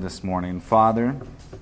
this morning. Father,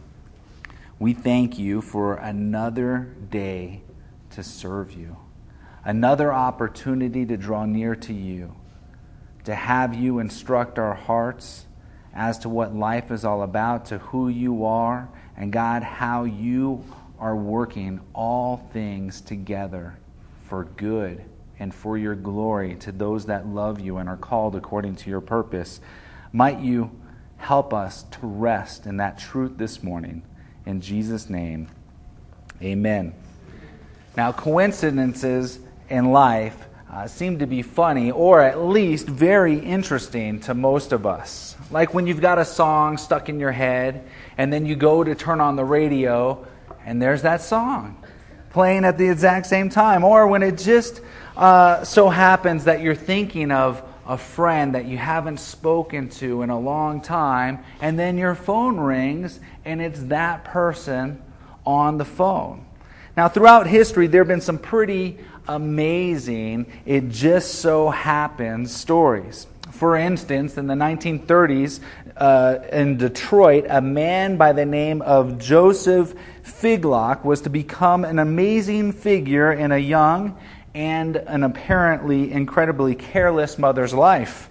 we thank you for another day to serve you, another opportunity to draw near to you, to have you instruct our hearts as to what life is all about, to who you are, and God, how you are working all things together for good and for your glory to those that love you and are called according to your purpose. Might you help us to rest in that truth this morning. In Jesus' name, amen. Now, coincidences in life seem to be funny, or at least very interesting to most of us. Like when you've got a song stuck in your head, and then you go to turn on the radio, and there's that song playing at the exact same time. Or when it just so happens that you're thinking of a friend that you haven't spoken to in a long time, and then your phone rings, and it's that person on the phone. Now, throughout history, there have been some pretty amazing, it just so happens stories. For instance, in the 1930s, in Detroit, a man by the name of Joseph Figlock was to become an amazing figure in a young and an apparently incredibly careless mother's life.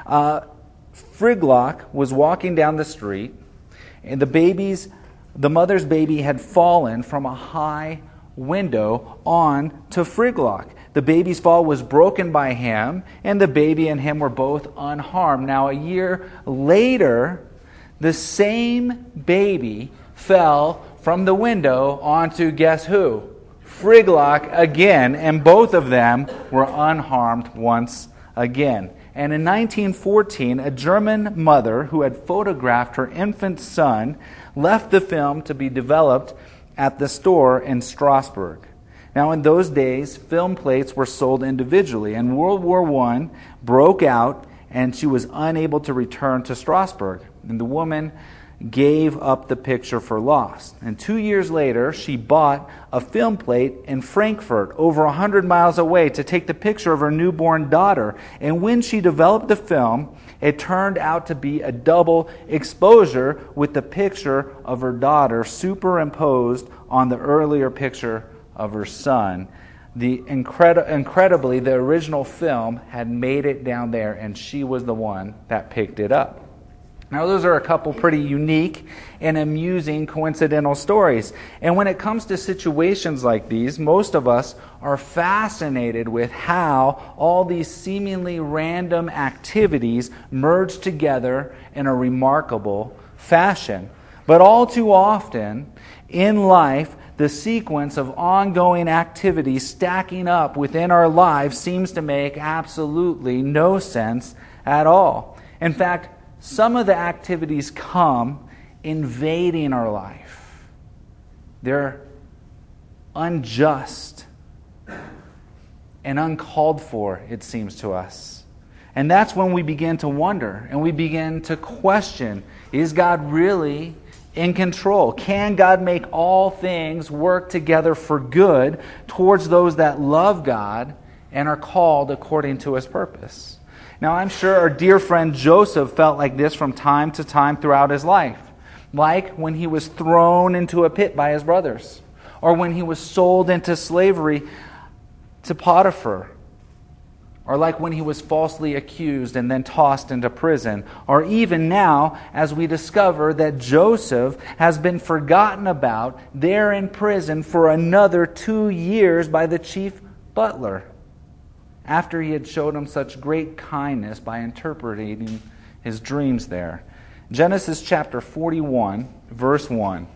Figlock was walking down the street, and the mother's baby had fallen from a high window on to Figlock. The baby's fall was broken by him, and the baby and him were both unharmed. Now, a year later, the same baby fell from the window onto, guess who? Figlock again, and both of them were unharmed once again. And in 1914, a German mother who had photographed her infant son left the film to be developed at the store in Strasbourg. Now, in those days, film plates were sold individually, and World War I broke out, and she was unable to return to Strasbourg. And the woman gave up the picture for lost. And 2 years later, she bought a film plate in Frankfurt, over 100 miles away, to take the picture of her newborn daughter. And when she developed the film, it turned out to be a double exposure with the picture of her daughter superimposed on the earlier picture of her son. Incredibly, the original film had made it down there, and she was the one that picked it up. Now, those are a couple pretty unique and amusing coincidental stories. And when it comes to situations like these, most of us are fascinated with how all these seemingly random activities merge together in a remarkable fashion. But all too often in life, the sequence of ongoing activities stacking up within our lives seems to make absolutely no sense at all. In fact, some of the activities come invading our life. They're unjust and uncalled for, it seems to us. And that's when we begin to wonder and we begin to question, is God really in control? Can God make all things work together for good towards those that love God and are called according to His purpose? Now, I'm sure our dear friend Joseph felt like this from time to time throughout his life. Like when he was thrown into a pit by his brothers, or when he was sold into slavery to Potiphar, or like when he was falsely accused and then tossed into prison, or even now as we discover that Joseph has been forgotten about there in prison for another 2 years by the chief butler, after he had showed him such great kindness by interpreting his dreams there. Genesis chapter 41, verse 1.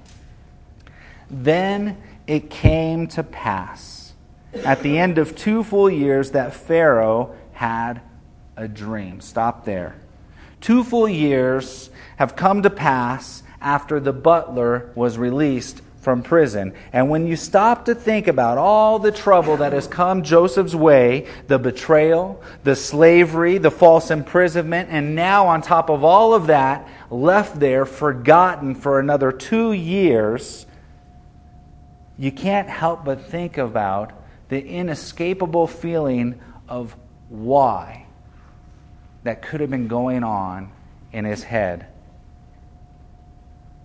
Then it came to pass at the end of 2 full years that Pharaoh had a dream. Stop there. 2 full years have come to pass after the butler was released from prison. And when you stop to think about all the trouble that has come Joseph's way, the betrayal, the slavery, the false imprisonment, and now on top of all of that, left there forgotten for another 2 years, you can't help but think about the inescapable feeling of why that could have been going on in his head.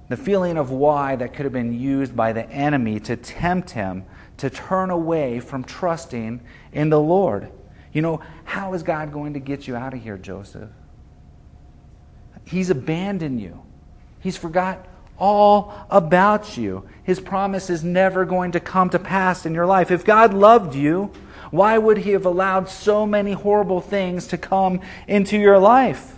The feeling of why that could have been used by the enemy to tempt him to turn away from trusting in the Lord. How is God going to get you out of here, Joseph? He's abandoned you. He's forgot all about you. His promise is never going to come to pass in your life. If God loved you, why would He have allowed so many horrible things to come into your life?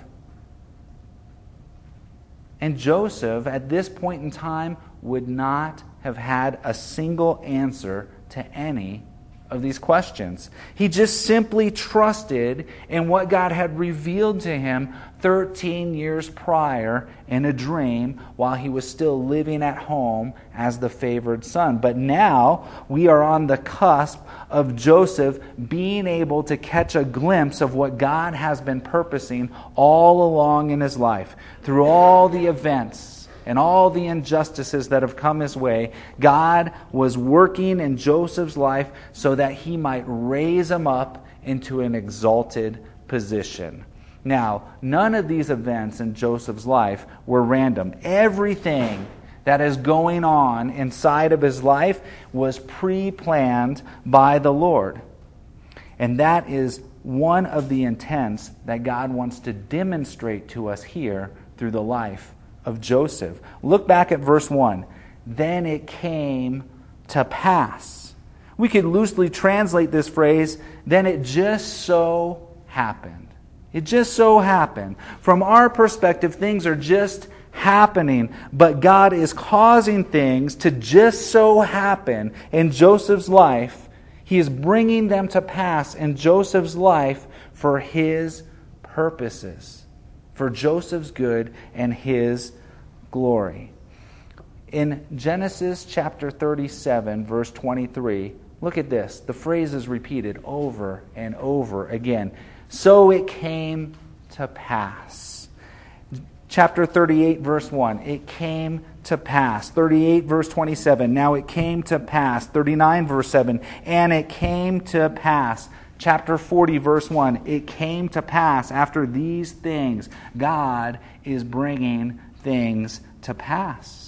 And Joseph, at this point in time, would not have had a single answer to any of these questions. He just simply trusted in what God had revealed to him 13 years prior in a dream while he was still living at home as the favored son. But now we are on the cusp of Joseph being able to catch a glimpse of what God has been purposing all along in his life. Through all the events and all the injustices that have come his way, God was working in Joseph's life so that He might raise him up into an exalted position. Now, none of these events in Joseph's life were random. Everything that is going on inside of his life was pre-planned by the Lord. And that is one of the intents that God wants to demonstrate to us here through the life of Joseph. Look back at verse 1. Then it came to pass. We could loosely translate this phrase, then it just so happened. It just so happened. From our perspective, things are just happening, but God is causing things to just so happen in Joseph's life. He is bringing them to pass in Joseph's life for His purposes, for Joseph's good and His glory. In Genesis chapter 37, verse 23, look at this. The phrase is repeated over and over again. So it came to pass. Chapter 38, verse 1, it came to pass. 38, verse 27, now it came to pass. 39, verse 7, and it came to pass. Chapter 40, verse 1, it came to pass after these things. God is bringing things to pass.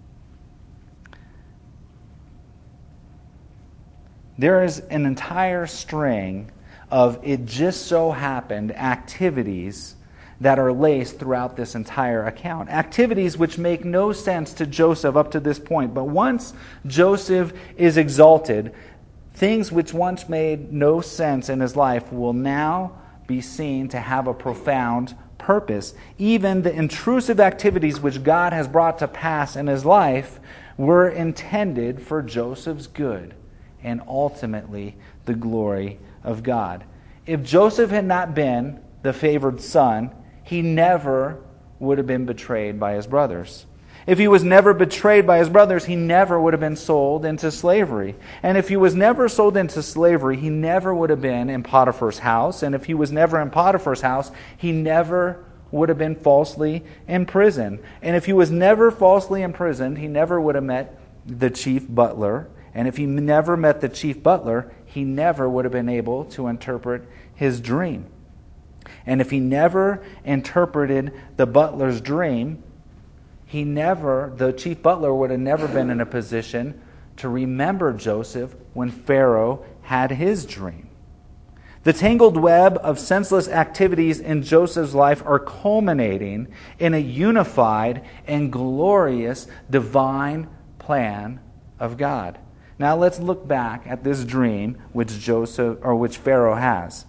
There is an entire string of it just so happened activities that are laced throughout this entire account. Activities which make no sense to Joseph up to this point. But once Joseph is exalted, things which once made no sense in his life will now be seen to have a profound purpose. Even the intrusive activities which God has brought to pass in his life were intended for Joseph's good and ultimately the glory of God. If Joseph had not been the favored son, he never would have been betrayed by his brothers. If he was never betrayed by his brothers, he never would have been sold into slavery. And if he was never sold into slavery, he never would have been in Potiphar's house. And if he was never in Potiphar's house, he never would have been falsely imprisoned. And if he was never falsely imprisoned, he never would have met the chief butler. And if he never met the chief butler, he never would have been able to interpret his dream. And if he never interpreted the butler's dream, the chief butler would have never been in a position to remember Joseph when Pharaoh had his dream. The tangled web of senseless activities in Joseph's life are culminating in a unified and glorious divine plan of God. Now let's look back at this dream which Pharaoh has.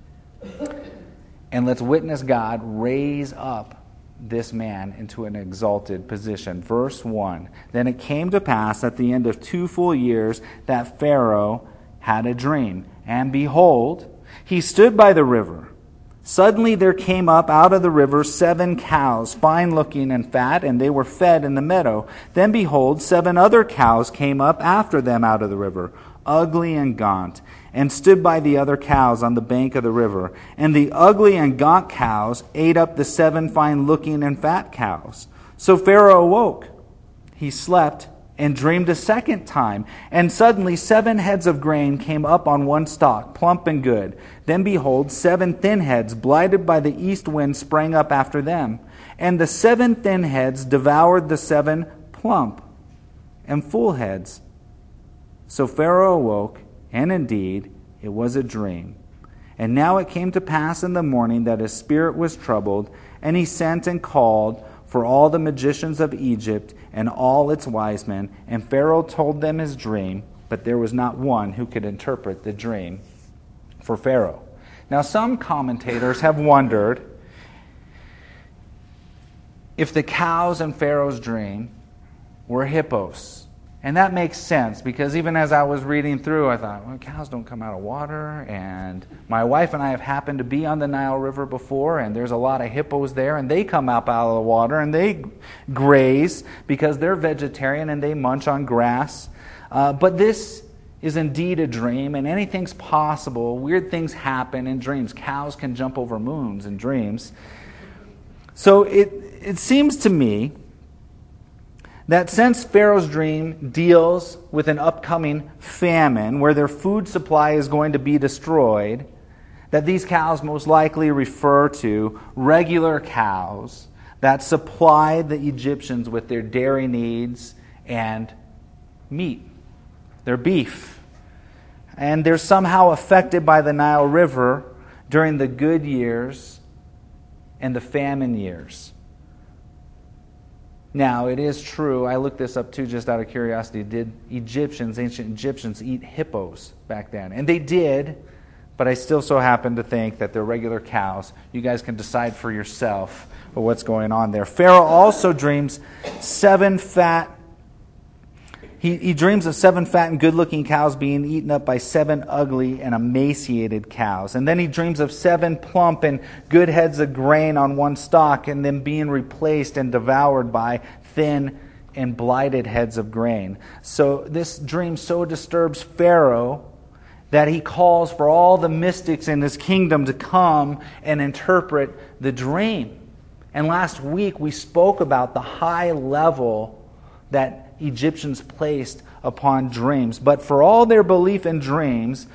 And let's witness God raise up this man into an exalted position. Verse 1, then it came to pass at the end of 2 full years that Pharaoh had a dream. And behold, he stood by the river. Suddenly there came up out of the river 7 cows, fine-looking and fat, and they were fed in the meadow. Then behold, 7 other cows came up after them out of the river, ugly and gaunt, and stood by the other cows on the bank of the river. And the ugly and gaunt cows ate up the 7 fine-looking and fat cows. So Pharaoh awoke. He slept and dreamed a second time. And suddenly 7 heads of grain came up on one stalk, plump and good. Then behold, 7 thin heads, blighted by the east wind, sprang up after them. And the 7 thin heads devoured the 7 plump and full heads. So Pharaoh awoke, and indeed it was a dream. And now it came to pass in the morning that his spirit was troubled, and he sent and called for all the magicians of Egypt and all its wise men. And Pharaoh told them his dream, but there was not one who could interpret the dream for Pharaoh. Now some commentators have wondered if the cows in Pharaoh's dream were hippos. And that makes sense, because even as I was reading through, I thought, well, cows don't come out of water, and my wife and I have happened to be on the Nile River before, and there's a lot of hippos there, and they come up out of the water, and they graze, because they're vegetarian, and they munch on grass. But this is indeed a dream, and anything's possible. Weird things happen in dreams. Cows can jump over moons in dreams. So it seems to me that since Pharaoh's dream deals with an upcoming famine where their food supply is going to be destroyed, that these cows most likely refer to regular cows that supplied the Egyptians with their dairy needs and meat, their beef. And they're somehow affected by the Nile River during the good years and the famine years. Now, it is true, I looked this up too just out of curiosity, did ancient Egyptians eat hippos back then? And they did, but I still so happen to think that they're regular cows. You guys can decide for yourself what's going on there. Pharaoh also dreams 7 fat, he dreams of 7 fat and good-looking cows being eaten up by 7 ugly and emaciated cows. And then he dreams of 7 plump and good heads of grain on one stalk, and then being replaced and devoured by thin and blighted heads of grain. So this dream so disturbs Pharaoh that he calls for all the mystics in his kingdom to come and interpret the dream. And last week we spoke about the high level that Egyptians placed upon dreams. But for all their belief in dreams,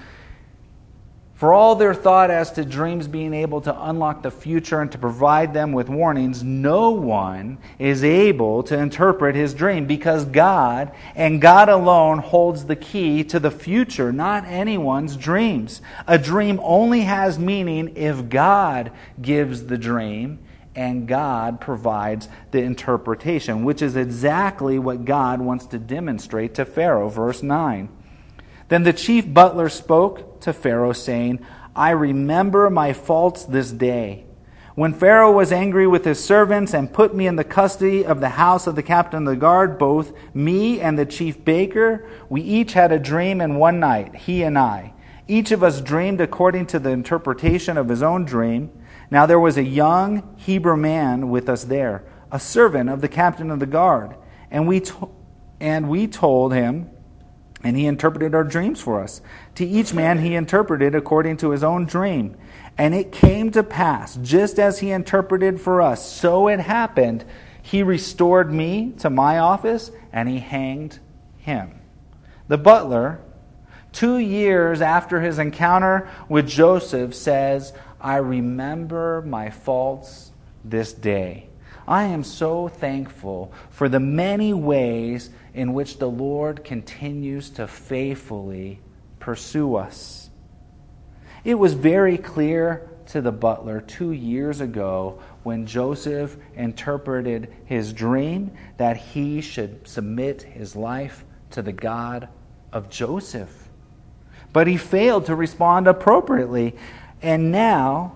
for all their thought as to dreams being able to unlock the future and to provide them with warnings, no one is able to interpret his dream, because God and God alone holds the key to the future, not anyone's dreams. A dream only has meaning if God gives the dream and God provides the interpretation, which is exactly what God wants to demonstrate to Pharaoh. Verse 9. Then the chief butler spoke to Pharaoh, saying, I remember my faults this day. When Pharaoh was angry with his servants and put me in the custody of the house of the captain of the guard, both me and the chief baker, we each had a dream in one night, he and I. Each of us dreamed according to the interpretation of his own dream. Now there was a young Hebrew man with us there, a servant of the captain of the guard. And we told him, and he interpreted our dreams for us. To each man he interpreted according to his own dream. And it came to pass, just as he interpreted for us, so it happened. He restored me to my office, and he hanged him. The butler, 2 years after his encounter with Joseph, says, I remember my faults this day. I am so thankful for the many ways in which the Lord continues to faithfully pursue us. It was very clear to the butler 2 years ago when Joseph interpreted his dream that he should submit his life to the God of Joseph. But he failed to respond appropriately. And now,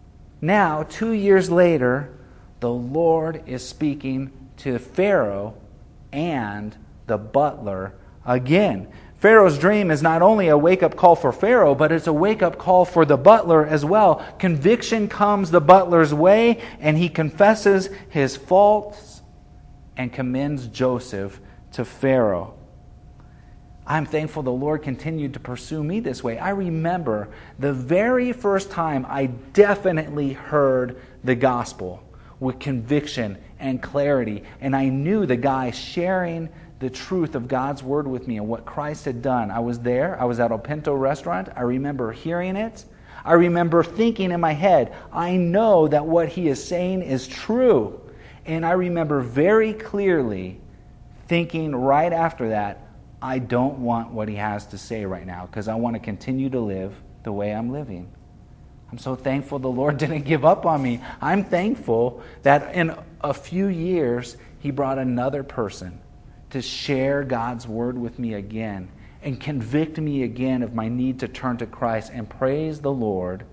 2 years later, the Lord is speaking to Pharaoh and the butler again. Pharaoh's dream is not only a wake-up call for Pharaoh, but it's a wake-up call for the butler as well. Conviction comes the butler's way, and he confesses his faults and commends Joseph to Pharaoh. I'm thankful the Lord continued to pursue me this way. I remember the very first time I definitely heard the gospel with conviction and clarity. And I knew the guy sharing the truth of God's word with me and what Christ had done. I was there. I was at El Pinto restaurant. I remember hearing it. I remember thinking in my head, I know that what he is saying is true. And I remember very clearly thinking right after that, I don't want what he has to say right now because I want to continue to live the way I'm living. I'm so thankful the Lord didn't give up on me. I'm thankful that in a few years, he brought another person to share God's word with me again and convict me again of my need to turn to Christ. And praise the Lord,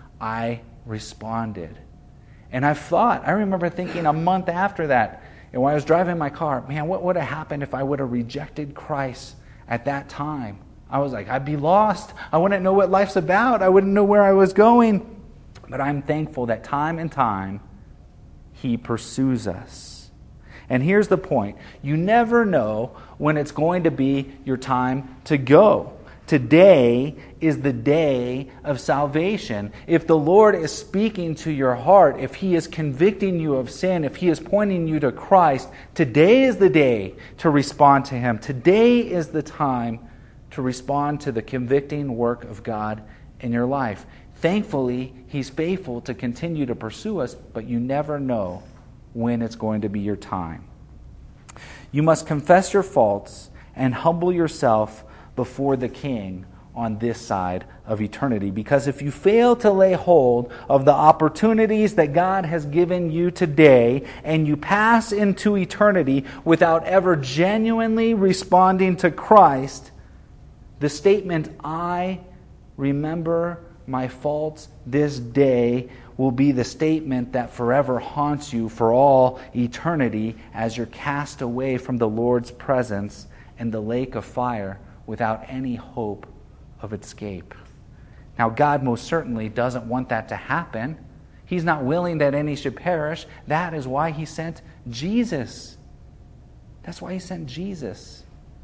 I responded. And I remember thinking a month after that, and when I was driving my car, man, what would have happened if I would have rejected Christ at that time? I was like, I'd be lost. I wouldn't know what life's about. I wouldn't know where I was going. But I'm thankful that time and time, he pursues us. And here's the point. You never know when it's going to be your time to go. Today is the day of salvation. If the Lord is speaking to your heart, if he is convicting you of sin, if he is pointing you to Christ, today is the day to respond to him. Today is the time to respond to the convicting work of God in your life. Thankfully, he's faithful to continue to pursue us, but you never know when it's going to be your time. You must confess your faults and humble yourself before the King on this side of eternity. Because if you fail to lay hold of the opportunities that God has given you today, and you pass into eternity without ever genuinely responding to Christ, the statement, I remember my faults this day, will be the statement that forever haunts you for all eternity as you're cast away from the Lord's presence in the lake of fire without any hope of escape. Now, God most certainly doesn't want that to happen. He's not willing that any should perish. That is why he sent Jesus. That's why he sent Jesus.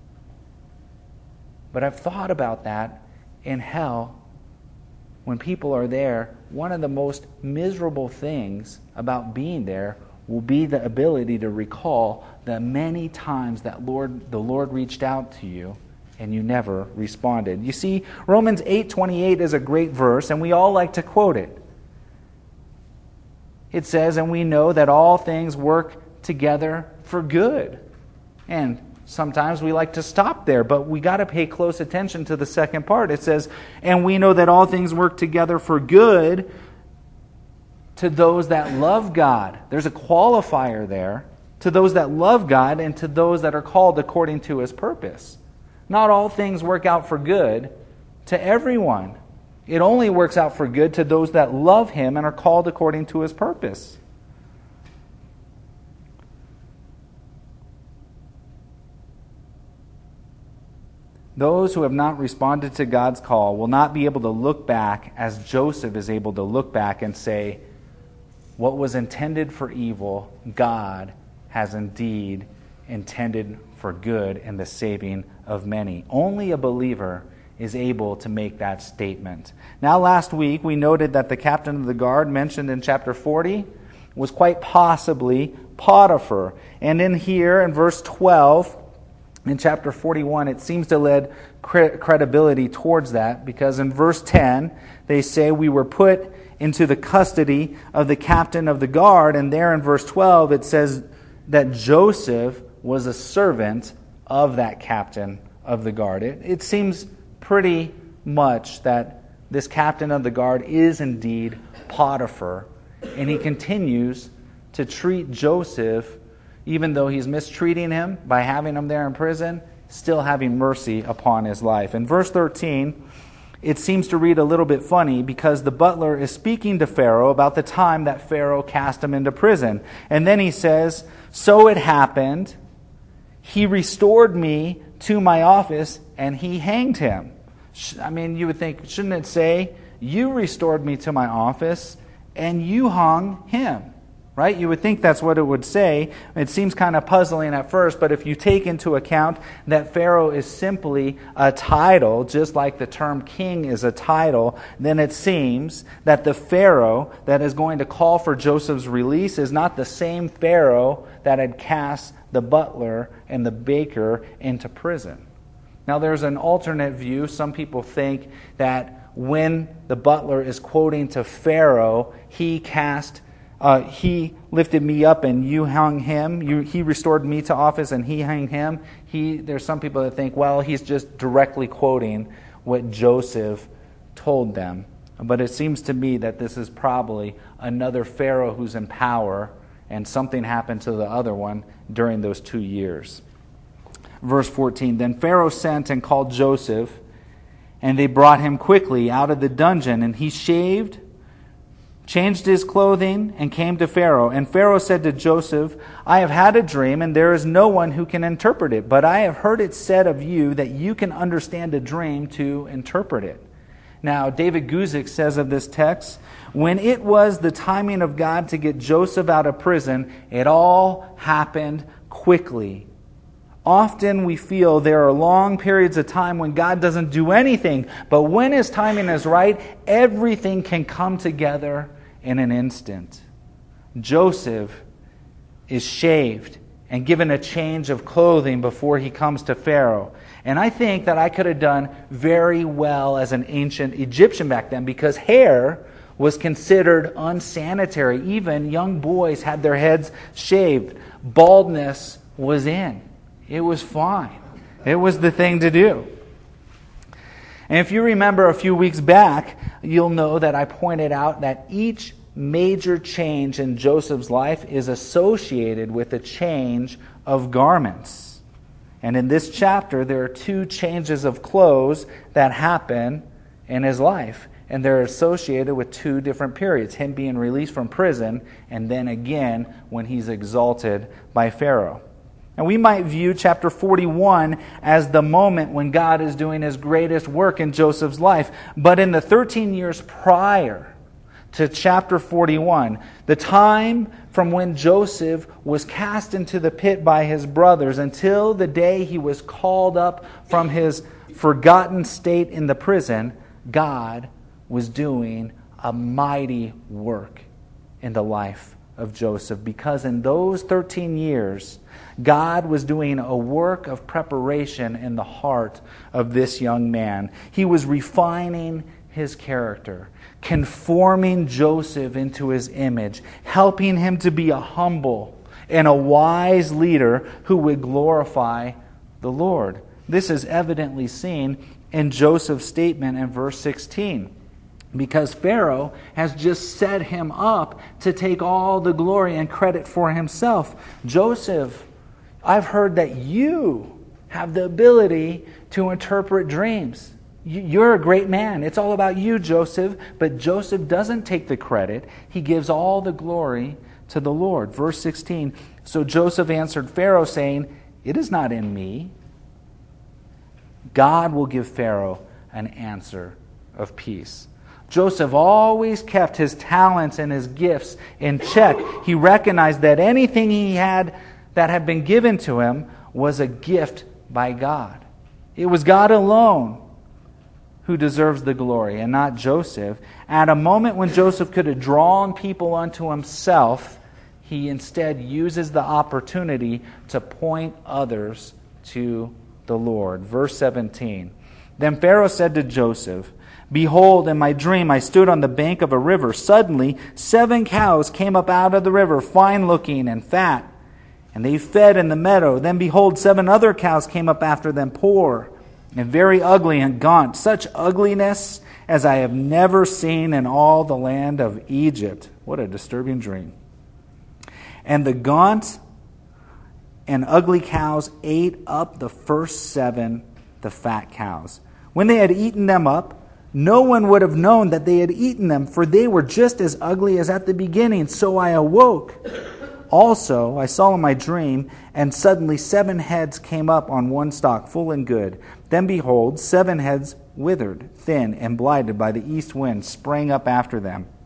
But I've thought about that in hell. When people are there, one of the most miserable things about being there will be the ability to recall the many times that the Lord reached out to you and you never responded. You see, Romans 8:28 is a great verse, and we all like to quote it. It says, and we know that all things work together for good. And sometimes we like to stop there, but we got to pay close attention to the second part. It says, and we know that all things work together for good to those that love God. There's a qualifier there. To those that love God and to those that are called according to his purpose. Not all things work out for good to everyone. It only works out for good to those that love him and are called according to his purpose. Those who have not responded to God's call will not be able to look back as Joseph is able to look back and say, what was intended for evil, God has indeed intended for good in the saving of many. Only a believer is able to make that statement. Now, last week we noted that the captain of the guard mentioned in chapter 40 was quite possibly Potiphar. And in here, in verse 12, in chapter 41, it seems to lend credibility towards that, because in verse 10, they say we were put into the custody of the captain of the guard, and there in verse 12, it says that Joseph was a servant of that captain of the guard. It seems pretty much that this captain of the guard is indeed Potiphar, and he continues to treat Joseph, even though he's mistreating him by having him there in prison, still having mercy upon his life. In verse 13, it seems to read a little bit funny because the butler is speaking to Pharaoh about the time that Pharaoh cast him into prison. And then he says, so it happened, he restored me to my office and he hanged him. I mean, you would think, shouldn't it say, you restored me to my office and you hung him? right? You would think that's what it would say. It seems kind of puzzling at first, but if you take into account that Pharaoh is simply a title, just like the term king is a title, then it seems that the Pharaoh that is going to call for Joseph's release is not the same Pharaoh that had cast the butler and the baker into prison. Now, there's an alternate view. Some people think that when the butler is quoting to Pharaoh, he lifted me up and you hung him. He restored me to office and he hung him. There's some people that think, well, he's just directly quoting what Joseph told them. But it seems to me that this is probably another Pharaoh who's in power, and something happened to the other one during those 2 years. Verse 14, then Pharaoh sent and called Joseph, and they brought him quickly out of the dungeon, and he shaved, changed his clothing, and came to Pharaoh. And Pharaoh said to Joseph, I have had a dream, and there is no one who can interpret it. But I have heard it said of you that you can understand a dream to interpret it. Now, David Guzik says of this text, when it was the timing of God to get Joseph out of prison, it all happened quickly. Often we feel there are long periods of time when God doesn't do anything, but when His timing is right, everything can come together in an instant. Joseph is shaved and given a change of clothing before he comes to Pharaoh. And I think that I could have done very well as an ancient Egyptian back then, because hair was considered unsanitary. Even young boys had their heads shaved. Baldness was in. It was fine. It was the thing to do. And if you remember a few weeks back, you'll know that I pointed out that each major change in Joseph's life is associated with a change of garments. And in this chapter, there are 2 changes of clothes that happen in his life. And they're associated with 2 different periods. Him being released from prison, and then again when he's exalted by Pharaoh. And we might view chapter 41 as the moment when God is doing His greatest work in Joseph's life. But in the 13 years prior to chapter 41, the time from when Joseph was cast into the pit by his brothers until the day he was called up from his forgotten state in the prison, God was doing a mighty work in the life of Joseph, because in those 13 years, God was doing a work of preparation in the heart of this young man. He was refining his character, conforming Joseph into his image, helping him to be a humble and a wise leader who would glorify the Lord. This is evidently seen in Joseph's statement in verse 16. Because Pharaoh has just set him up to take all the glory and credit for himself. Joseph, I've heard that you have the ability to interpret dreams. You're a great man. It's all about you, Joseph. But Joseph doesn't take the credit. He gives all the glory to the Lord. Verse 16, so Joseph answered Pharaoh, saying, it is not in me. God will give Pharaoh an answer of peace. Joseph always kept his talents and his gifts in check. He recognized that anything he had that had been given to him was a gift by God. It was God alone who deserves the glory, and not Joseph. At a moment when Joseph could have drawn people unto himself, he instead uses the opportunity to point others to the Lord. Verse 17, then Pharaoh said to Joseph, behold, in my dream I stood on the bank of a river. Suddenly 7 cows came up out of the river, fine-looking and fat, and they fed in the meadow. Then behold, 7 other cows came up after them, poor and very ugly and gaunt, such ugliness as I have never seen in all the land of Egypt. What a disturbing dream. And the gaunt and ugly cows ate up the first 7, the fat cows. When they had eaten them up, no one would have known that they had eaten them, for they were just as ugly as at the beginning. So I awoke. Also, I saw in my dream, and suddenly 7 heads came up on one stalk, full and good. Then behold, 7 heads withered, thin, and blighted by the east wind sprang up after them.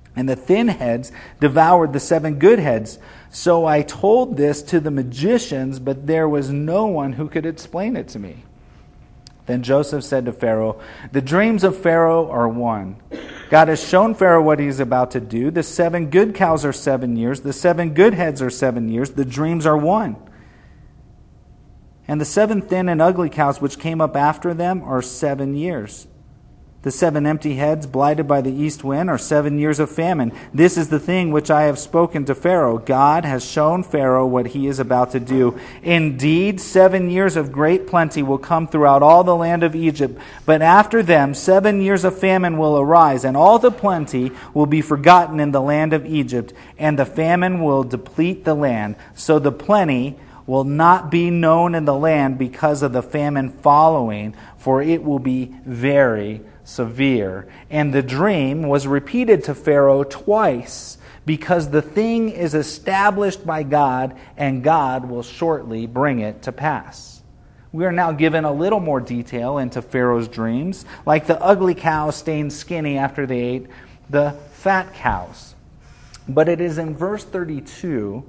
and the thin heads devoured the 7 good heads. So I told this to the magicians, but there was no one who could explain it to me." Then Joseph said to Pharaoh, "The dreams of Pharaoh are one. God has shown Pharaoh what he is about to do. The 7 good cows are 7 years. The 7 good heads are 7 years. The dreams are one. And the 7 thin and ugly cows which came up after them are 7 years. The 7 empty heads, blighted by the east wind, are 7 years of famine. This is the thing which I have spoken to Pharaoh. God has shown Pharaoh what he is about to do. Indeed, 7 years of great plenty will come throughout all the land of Egypt. But after them, 7 years of famine will arise, and all the plenty will be forgotten in the land of Egypt, and the famine will deplete the land. So the plenty will not be known in the land because of the famine following, for it will be very severe. And the dream was repeated to Pharaoh twice, because the thing is established by God, and God will shortly bring it to pass. We are now given a little more detail into Pharaoh's dreams, like the ugly cows staying skinny after they ate the fat cows. But it is in verse 32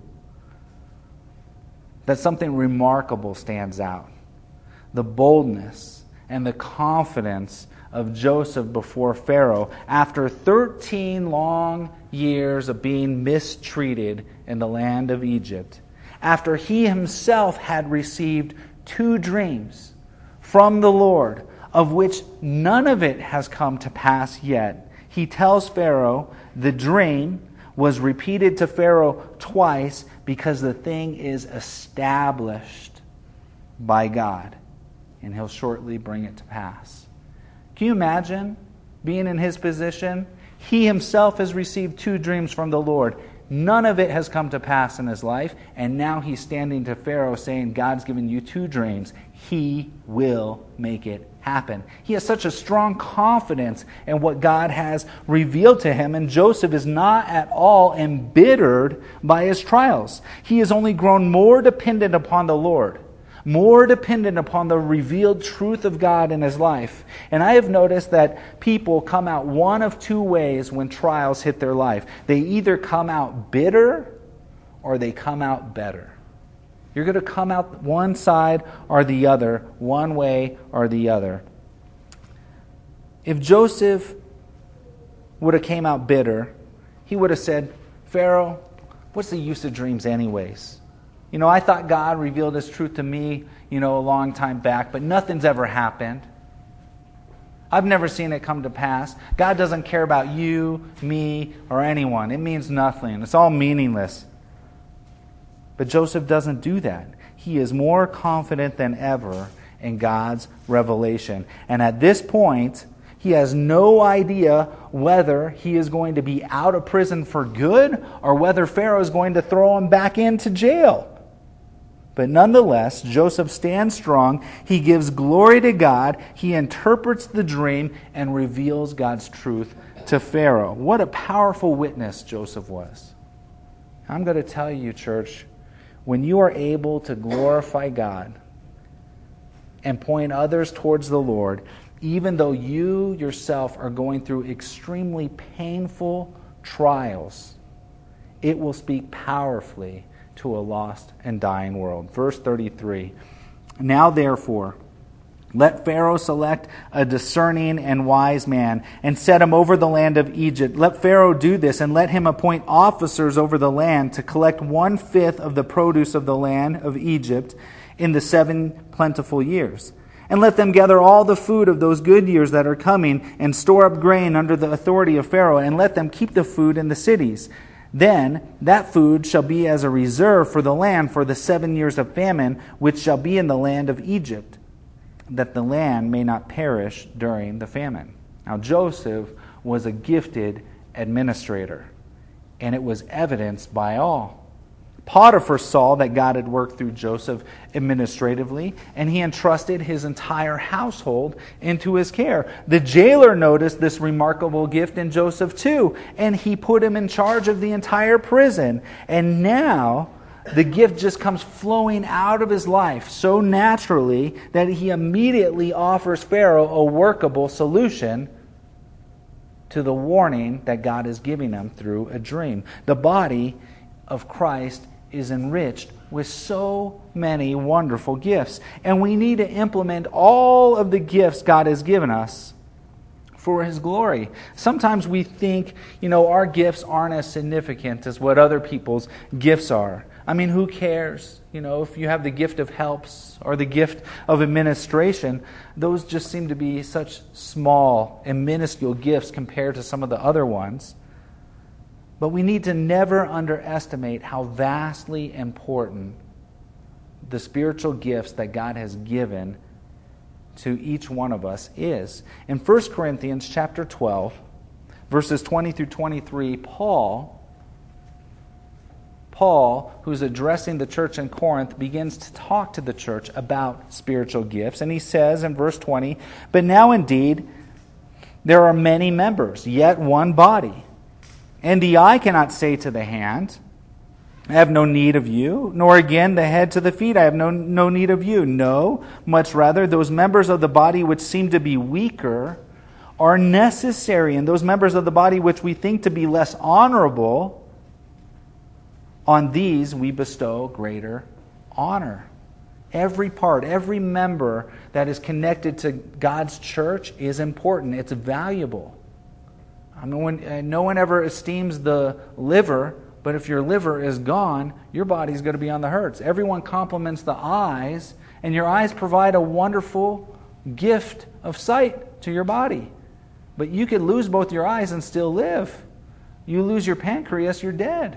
that something remarkable stands out. The boldness and the confidence of Joseph before Pharaoh after 13 long years of being mistreated in the land of Egypt, after he himself had received 2 dreams from the Lord, of which none of it has come to pass yet. He tells Pharaoh the dream was repeated to Pharaoh twice because the thing is established by God, and he'll shortly bring it to pass. Can you imagine being in his position? He himself has received 2 dreams from the Lord. None of it has come to pass in his life, and now he's standing to Pharaoh saying, God's given you 2 dreams. He will make it happen. He has such a strong confidence in what God has revealed to him, and Joseph is not at all embittered by his trials. He has only grown more dependent upon the Lord, more dependent upon the revealed truth of God in his life. And I have noticed that people come out one of 2 ways when trials hit their life. They either come out bitter or they come out better. You're going to come out one side or the other, one way or the other. If Joseph would have came out bitter, he would have said, Pharaoh, what's the use of dreams anyways? You know, I thought God revealed His truth to me, a long time back, but nothing's ever happened. I've never seen it come to pass. God doesn't care about you, me, or anyone. It means nothing. It's all meaningless. But Joseph doesn't do that. He is more confident than ever in God's revelation. And at this point, he has no idea whether he is going to be out of prison for good or whether Pharaoh is going to throw him back into jail. But nonetheless, Joseph stands strong. He gives glory to God. He interprets the dream and reveals God's truth to Pharaoh. What a powerful witness Joseph was. I'm going to tell you, church, when you are able to glorify God and point others towards the Lord, even though you yourself are going through extremely painful trials, it will speak powerfully to a lost and dying world. Verse 33, Now therefore, let Pharaoh select a discerning and wise man and set him over the land of Egypt. Let Pharaoh do this, and let him appoint officers over the land to collect 1/5 of the produce of the land of Egypt in the 7 plentiful years. And let them gather all the food of those good years that are coming and store up grain under the authority of Pharaoh, and let them keep the food in the cities. Then that food shall be as a reserve for the land for the 7 years of famine, which shall be in the land of Egypt, that the land may not perish during the famine. Now Joseph was a gifted administrator, and it was evidenced by all. Potiphar saw that God had worked through Joseph administratively, and he entrusted his entire household into his care. The jailer noticed this remarkable gift in Joseph too, and he put him in charge of the entire prison. And now the gift just comes flowing out of his life so naturally that he immediately offers Pharaoh a workable solution to the warning that God is giving them through a dream. The body of Christ is enriched with so many wonderful gifts. And we need to implement all of the gifts God has given us for His glory. Sometimes we think, our gifts aren't as significant as what other people's gifts are. I mean, who cares? If you have the gift of helps or the gift of administration, those just seem to be such small and minuscule gifts compared to some of the other ones. But we need to never underestimate how vastly important the spiritual gifts that God has given to each one of us is. In 1 Corinthians chapter 12, verses 20 through 23, Paul, who's addressing the church in Corinth, begins to talk to the church about spiritual gifts. And he says in verse 20, "But now indeed there are many members, yet one body. And the eye cannot say to the hand, I have no need of you, nor again the head to the feet, I have no need of you. No, much rather, those members of the body which seem to be weaker are necessary, and those members of the body which we think to be less honorable, on these we bestow greater honor." Every part, every member that is connected to God's church is important. It's valuable. I mean, no one ever esteems the liver, but if your liver is gone, your body's going to be on the hurts. Everyone compliments the eyes, and your eyes provide a wonderful gift of sight to your body. But you could lose both your eyes and still live. You lose your pancreas, you're dead.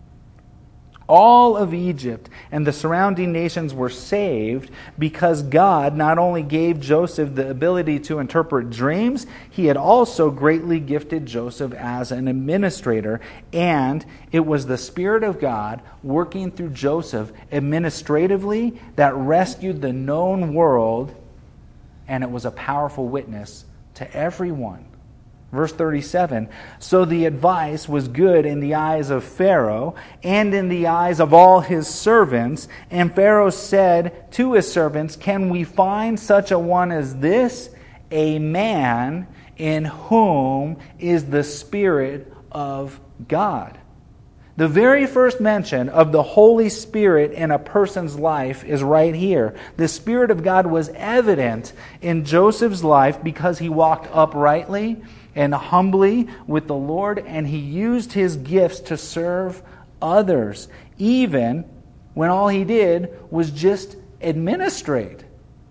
All of Egypt and the surrounding nations were saved because God not only gave Joseph the ability to interpret dreams, He had also greatly gifted Joseph as an administrator. And it was the Spirit of God working through Joseph administratively that rescued the known world, and it was a powerful witness to everyone. Verse 37, "So the advice was good in the eyes of Pharaoh and in the eyes of all his servants. And Pharaoh said to his servants, 'Can we find such a one as this, a man in whom is the Spirit of God?'" The very first mention of the Holy Spirit in a person's life is right here. The Spirit of God was evident in Joseph's life because he walked uprightly and humbly with the Lord, and he used his gifts to serve others, even when all he did was just administrate.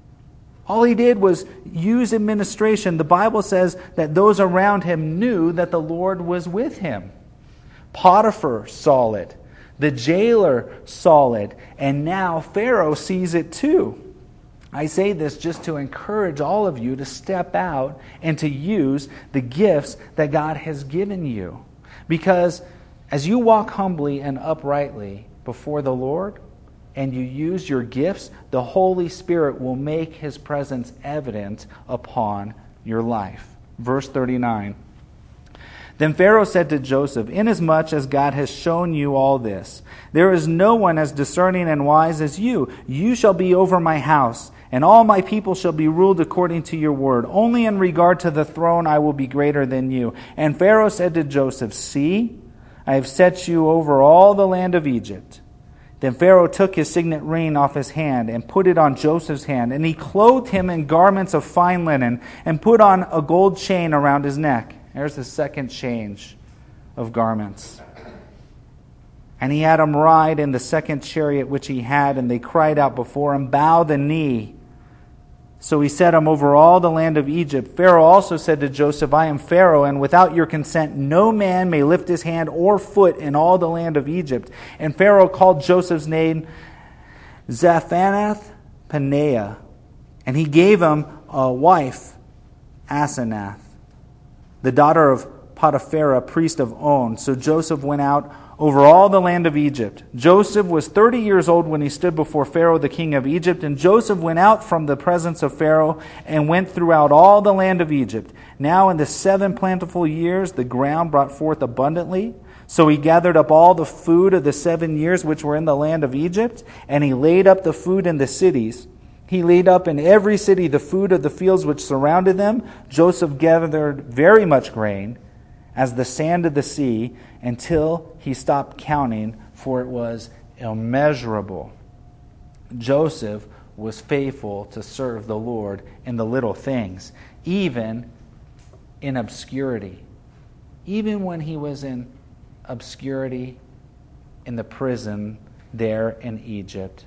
All he did was use administration. The Bible says that those around him knew that the Lord was with him. Potiphar saw it. The jailer saw it. And now Pharaoh sees it too. I say this just to encourage all of you to step out and to use the gifts that God has given you. Because as you walk humbly and uprightly before the Lord and you use your gifts, the Holy Spirit will make His presence evident upon your life. Verse 39. Then Pharaoh said to Joseph, "Inasmuch as God has shown you all this, there is no one as discerning and wise as you. You shall be over my house, and all my people shall be ruled according to your word. Only in regard to the throne I will be greater than you." And Pharaoh said to Joseph, "See, I have set you over all the land of Egypt." Then Pharaoh took his signet ring off his hand and put it on Joseph's hand, and he clothed him in garments of fine linen and put on a gold chain around his neck. There's the second change of garments. And he had him ride in the second chariot which he had, and they cried out before him, "Bow the knee." So he set him over all the land of Egypt. Pharaoh also said to Joseph, "I am Pharaoh, and without your consent no man may lift his hand or foot in all the land of Egypt." And Pharaoh called Joseph's name Zaphanath-Paneah, and he gave him a wife, Asenath, the daughter of Potiphar, priest of On. So Joseph went out over all the land of Egypt. Joseph was 30 years old when he stood before Pharaoh, the king of Egypt. And Joseph went out from the presence of Pharaoh and went throughout all the land of Egypt. Now in the 7 plentiful years the ground brought forth abundantly. So he gathered up all the food of the 7 years which were in the land of Egypt, and he laid up the food in the cities. He laid up in every city the food of the fields which surrounded them. Joseph gathered very much grain, as the sand of the sea, until he stopped counting, for it was immeasurable. Joseph was faithful to serve the Lord in the little things, even in obscurity. Even when he was in obscurity in the prison there in Egypt.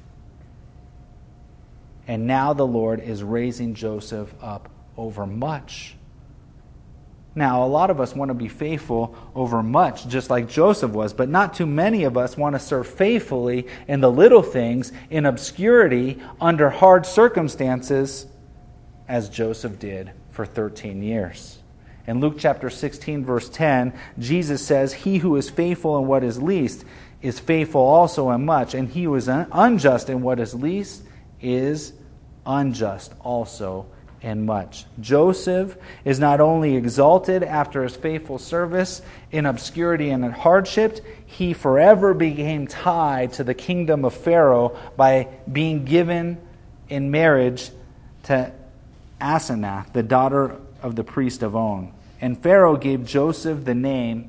And now the Lord is raising Joseph up over much. Now, a lot of us want to be faithful over much, just like Joseph was, but not too many of us want to serve faithfully in the little things, in obscurity, under hard circumstances, as Joseph did for 13 years. In Luke chapter 16, verse 10, Jesus says, "He who is faithful in what is least is faithful also in much, and he who is unjust in what is least is unjust also in much." Joseph is not only exalted after his faithful service in obscurity and in hardship, he forever became tied to the kingdom of Pharaoh by being given in marriage to Asenath, the daughter of the priest of On. And Pharaoh gave Joseph the name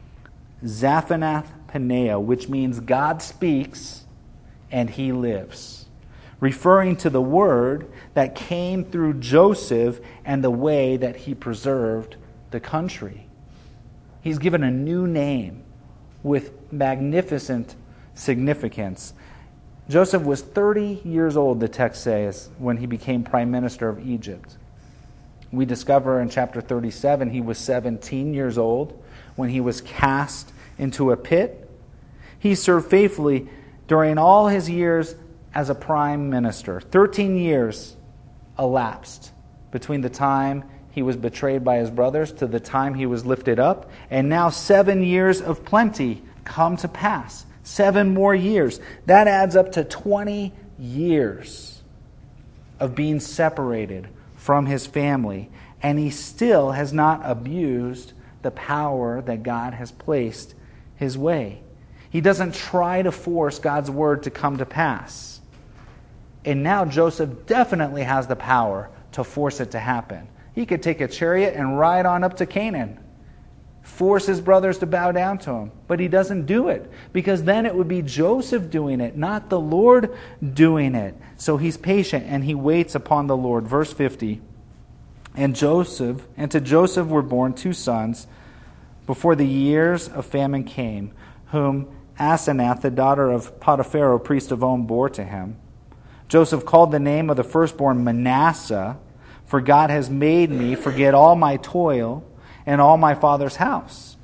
Zaphanath-Paneah, which means God speaks and he lives, referring to the word that came through Joseph and the way that he preserved the country. He's given a new name with magnificent significance. Joseph was 30 years old, the text says, when he became prime minister of Egypt. We discover in chapter 37 he was 17 years old when he was cast into a pit. He served faithfully during all his years as a prime minister. 13 years elapsed between the time he was betrayed by his brothers to the time he was lifted up. And now 7 years of plenty come to pass. 7 more years. That adds up to 20 years of being separated from his family. And he still has not abused the power that God has placed his way. He doesn't try to force God's word to come to pass. And now Joseph definitely has the power to force it to happen. He could take a chariot and ride on up to Canaan, force his brothers to bow down to him. But he doesn't do it, because then it would be Joseph doing it, not the Lord doing it. So he's patient and he waits upon the Lord. Verse 50, and to Joseph were born 2 sons before the years of famine came, whom Asenath, the daughter of Potiphar, priest of On, bore to him. Joseph called the name of the firstborn Manasseh, for God has made me forget all my toil and all my father's house.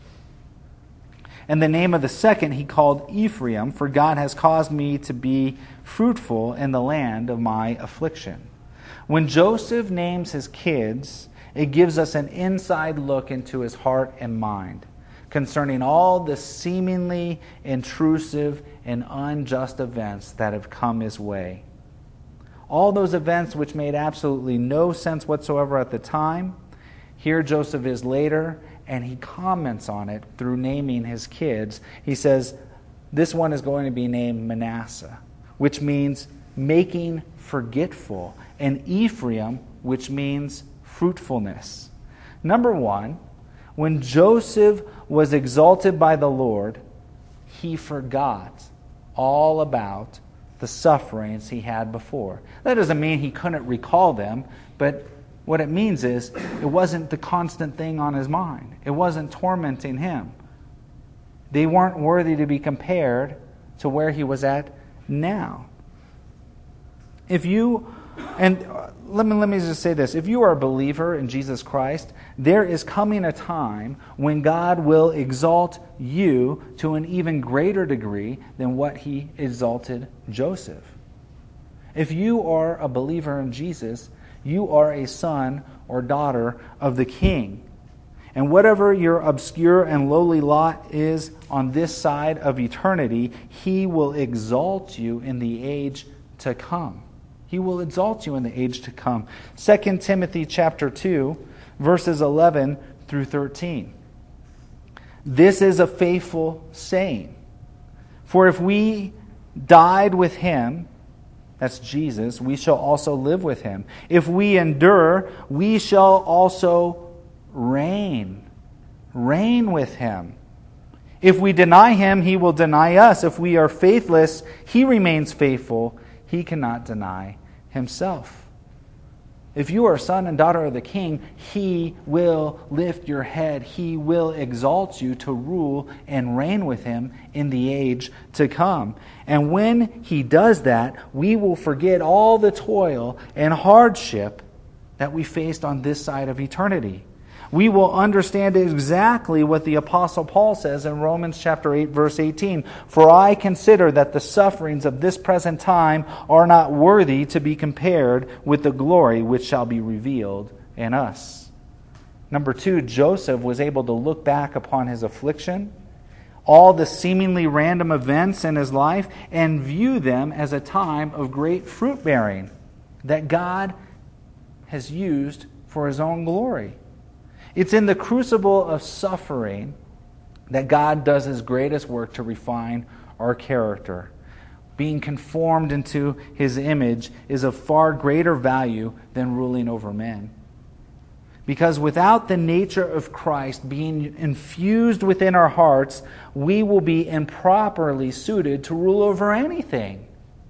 And the name of the second he called Ephraim, for God has caused me to be fruitful in the land of my affliction. When Joseph names his kids, it gives us an inside look into his heart and mind concerning all the seemingly intrusive and unjust events that have come his way. All those events which made absolutely no sense whatsoever at the time, here Joseph is later, and he comments on it through naming his kids. He says, this one is going to be named Manasseh, which means making forgetful, and Ephraim, which means fruitfulness. Number one, when Joseph was exalted by the Lord, he forgot all about the sufferings he had before. That doesn't mean he couldn't recall them, but what it means is it wasn't the constant thing on his mind. It wasn't tormenting him. They weren't worthy to be compared to where he was at now. Let me just say this. If you are a believer in Jesus Christ, there is coming a time when God will exalt you to an even greater degree than what he exalted Joseph. If you are a believer in Jesus, you are a son or daughter of the King. And whatever your obscure and lowly lot is on this side of eternity, he will exalt you in the age to come. He will exalt you in the age to come. 2 Timothy chapter 2, verses 11 through 13. This is a faithful saying. For if we died with him, that's Jesus, we shall also live with him. If we endure, we shall also reign. reign with him. If we deny him, he will deny us. If we are faithless, he remains faithful. He cannot deny himself. If you are a son and daughter of the King, he will lift your head. He will exalt you to rule and reign with him in the age to come. And when he does that, we will forget all the toil and hardship that we faced on this side of eternity. We will understand exactly what the Apostle Paul says in Romans chapter 8, verse 18. For I consider that the sufferings of this present time are not worthy to be compared with the glory which shall be revealed in us. Number 2, Joseph was able to look back upon his affliction, all the seemingly random events in his life, and view them as a time of great fruit bearing that God has used for his own glory. It's in the crucible of suffering that God does his greatest work to refine our character. Being conformed into his image is of far greater value than ruling over men. Because without the nature of Christ being infused within our hearts, we will be improperly suited to rule over anything.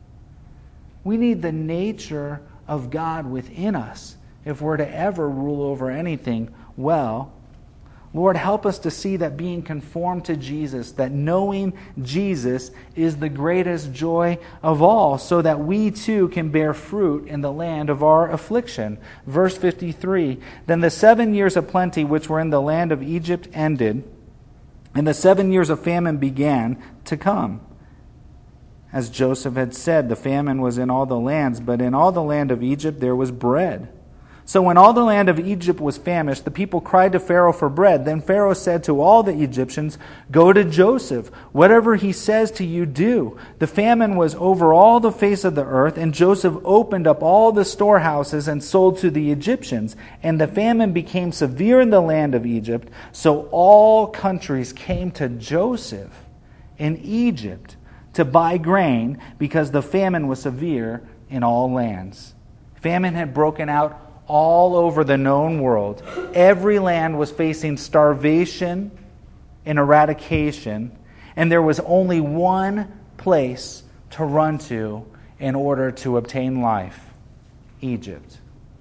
We need the nature of God within us if we're to ever rule over anything well. Lord, help us to see that being conformed to Jesus, that knowing Jesus is the greatest joy of all, so that we too can bear fruit in the land of our affliction. Verse 53, Then the 7 years of plenty which were in the land of Egypt ended, and the 7 years of famine began to come. As Joseph had said, the famine was in all the lands, but in all the land of Egypt there was bread. So when all the land of Egypt was famished, the people cried to Pharaoh for bread. Then Pharaoh said to all the Egyptians, Go to Joseph. Whatever he says to you, do. The famine was over all the face of the earth, and Joseph opened up all the storehouses and sold to the Egyptians. And the famine became severe in the land of Egypt. So all countries came to Joseph in Egypt to buy grain, because the famine was severe in all lands. Famine had broken out all over the known world. Every land was facing starvation and eradication, and there was only one place to run to in order to obtain life: Egypt.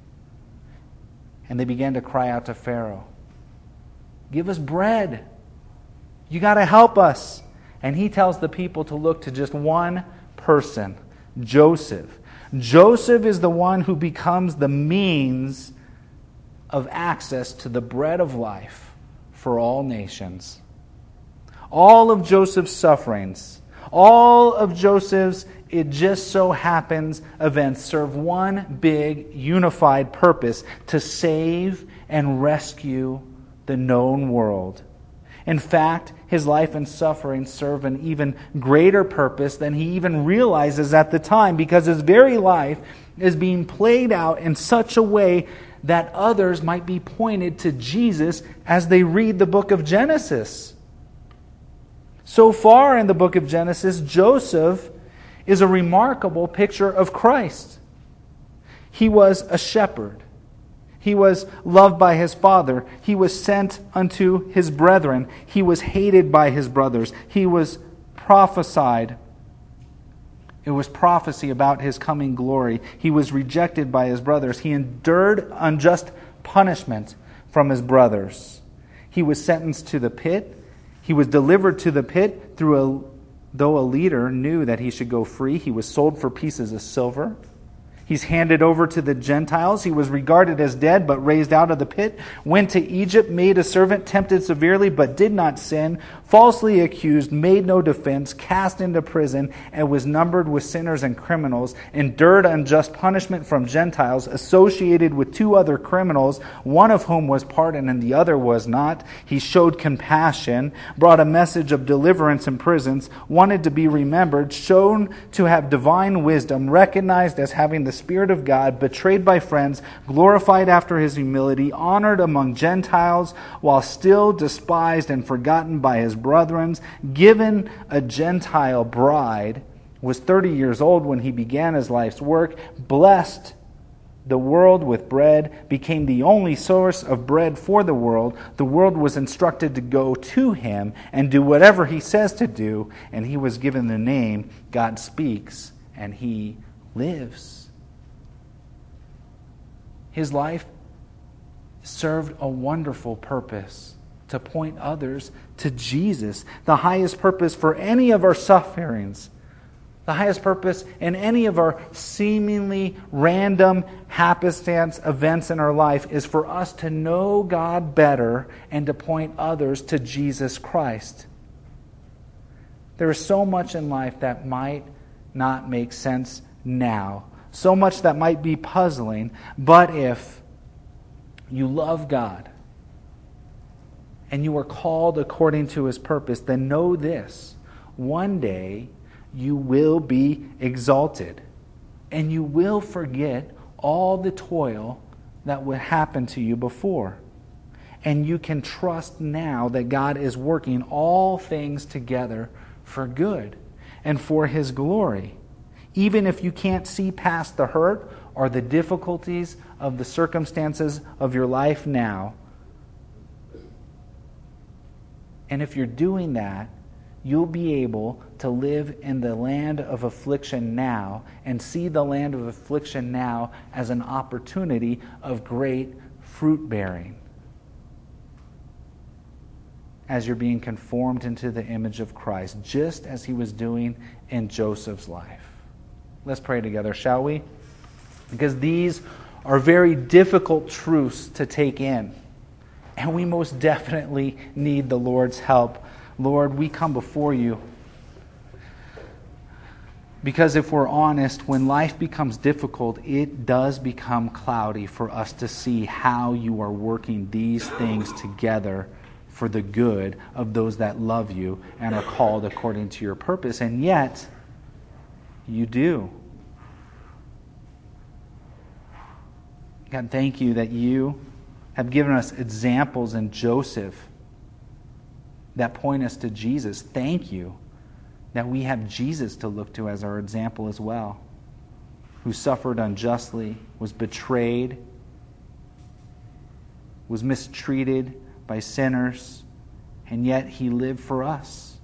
And they began to cry out to Pharaoh, Give us bread. You got to help us. And he tells the people to look to just one person, Joseph. Joseph is the one who becomes the means of access to the bread of life for all nations. All of Joseph's sufferings, all of Joseph's "it just so happens" events serve one big unified purpose: to save and rescue the known world. In fact, his life and suffering serve an even greater purpose than he even realizes at the time, because his very life is being played out in such a way that others might be pointed to Jesus as they read the book of Genesis. So far in the book of Genesis, Joseph is a remarkable picture of Christ. He was a shepherd. He was loved by his father. He was sent unto his brethren. He was hated by his brothers. He was prophesied. It was prophecy about his coming glory. He was rejected by his brothers. He endured unjust punishment from his brothers. He was sentenced to the pit. He was delivered to the pit though a leader knew that he should go free. He was sold for pieces of silver. He's handed over to the Gentiles. He was regarded as dead, but raised out of the pit. Went to Egypt, made a servant, tempted severely, but did not sin. Falsely accused, made no defense, cast into prison, and was numbered with sinners and criminals. Endured unjust punishment from Gentiles, associated with 2 other criminals, one of whom was pardoned and the other was not. He showed compassion, brought a message of deliverance in prisons, wanted to be remembered, shown to have divine wisdom, recognized as having the Spirit of God, betrayed by friends, glorified after his humility, honored among Gentiles, while still despised and forgotten by his brethren, given a Gentile bride, was 30 years old when he began his life's work, blessed the world with bread, became the only source of bread for the world was instructed to go to him and do whatever he says to do, and he was given the name God Speaks, and he lives. His life served a wonderful purpose, to point others to Jesus, the highest purpose for any of our sufferings. The highest purpose in any of our seemingly random happenstance events in our life is for us to know God better and to point others to Jesus Christ. There is so much in life that might not make sense now, so much that might be puzzling, but if you love God and you are called according to His purpose, then know this: one day you will be exalted, and you will forget all the toil that would happen to you before. And you can trust now that God is working all things together for good and for His glory. Even if you can't see past the hurt or the difficulties of the circumstances of your life now. And if you're doing that, you'll be able to live in the land of affliction now and see the land of affliction now as an opportunity of great fruit bearing as you're being conformed into the image of Christ, just as He was doing in Joseph's life. Let's pray together, shall we? Because these are very difficult truths to take in, and we most definitely need the Lord's help. Lord, we come before You because if we're honest, when life becomes difficult, it does become cloudy for us to see how You are working these things together for the good of those that love You and are called according to Your purpose. And yet, You do. God, thank You that You have given us examples in Joseph that point us to Jesus. Thank You that we have Jesus to look to as our example as well, who suffered unjustly, was betrayed, was mistreated by sinners, and yet He lived for us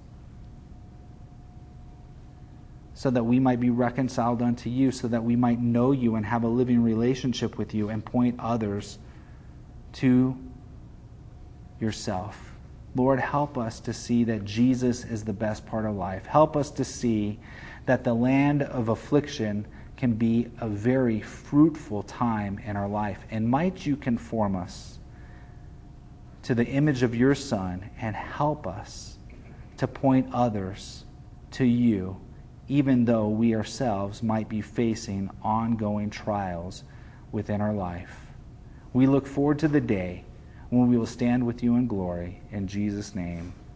so that we might be reconciled unto You, so that we might know You and have a living relationship with You and point others to Yourself. Lord, help us to see that Jesus is the best part of life. Help us to see that the land of affliction can be a very fruitful time in our life. And might You conform us to the image of Your Son and help us to point others to You, even though we ourselves might be facing ongoing trials within our life. We look forward to the day when we will stand with You in glory. In Jesus' name,